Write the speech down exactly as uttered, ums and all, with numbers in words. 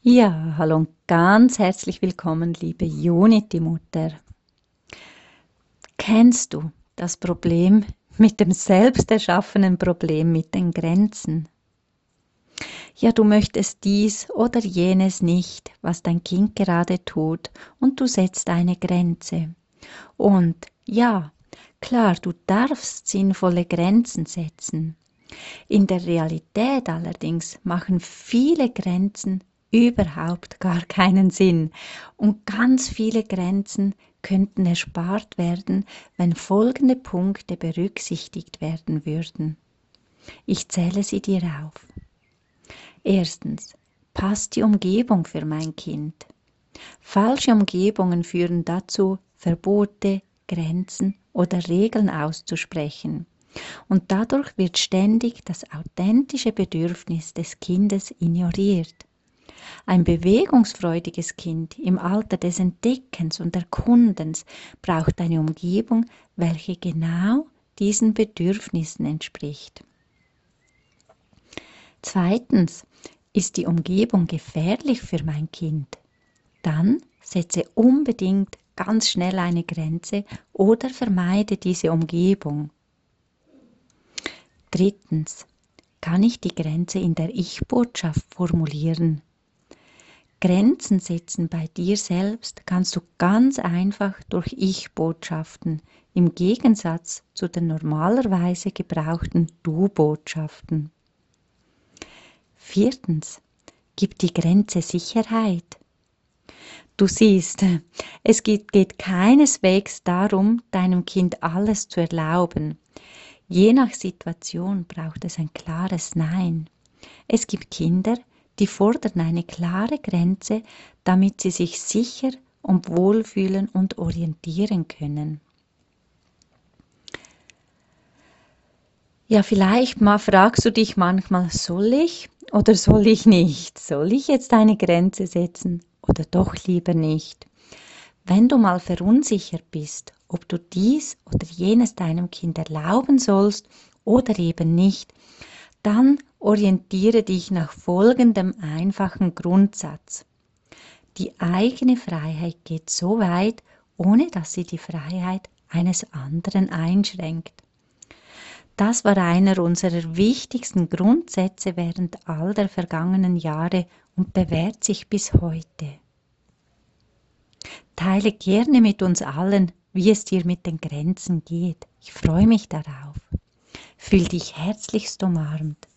Ja, hallo und ganz herzlich willkommen, liebe Unity-Mutter. Kennst du das Problem mit dem selbst erschaffenen Problem mit den Grenzen? Ja, du möchtest dies oder jenes nicht, was dein Kind gerade tut, und du setzt eine Grenze. Und ja, klar, du darfst sinnvolle Grenzen setzen. In der Realität allerdings machen viele Grenzen überhaupt gar keinen Sinn und ganz viele Grenzen könnten erspart werden, wenn folgende Punkte berücksichtigt werden würden. Ich zähle sie dir auf. Erstens, passt die Umgebung für mein Kind? Falsche Umgebungen führen dazu, Verbote, Grenzen oder Regeln auszusprechen. Und dadurch wird ständig das authentische Bedürfnis des Kindes ignoriert. Ein bewegungsfreudiges Kind im Alter des Entdeckens und Erkundens braucht eine Umgebung, welche genau diesen Bedürfnissen entspricht. Zweitens, ist die Umgebung gefährlich für mein Kind? Dann setze unbedingt ganz schnell eine Grenze oder vermeide diese Umgebung. Drittens, kann ich die Grenze in der Ich-Botschaft formulieren? Grenzen setzen bei dir selbst kannst du ganz einfach durch Ich-Botschaften, im Gegensatz zu den normalerweise gebrauchten Du-Botschaften. Viertens, gibt die Grenze Sicherheit? Du siehst, es geht keineswegs darum, deinem Kind alles zu erlauben. Je nach Situation braucht es ein klares Nein. Es gibt Kinder, die fordern eine klare Grenze, damit sie sich sicher und wohlfühlen und orientieren können. Ja, vielleicht mal fragst du dich manchmal, soll ich oder soll ich nicht? Soll ich jetzt eine Grenze setzen oder doch lieber nicht? Wenn du mal verunsichert bist, ob du dies oder jenes deinem Kind erlauben sollst oder eben nicht, dann orientiere dich nach folgendem einfachen Grundsatz. Die eigene Freiheit geht so weit, ohne dass sie die Freiheit eines anderen einschränkt. Das war einer unserer wichtigsten Grundsätze während all der vergangenen Jahre und bewährt sich bis heute. Teile gerne mit uns allen, wie es dir mit den Grenzen geht. Ich freue mich darauf. Fühl dich herzlichst umarmt.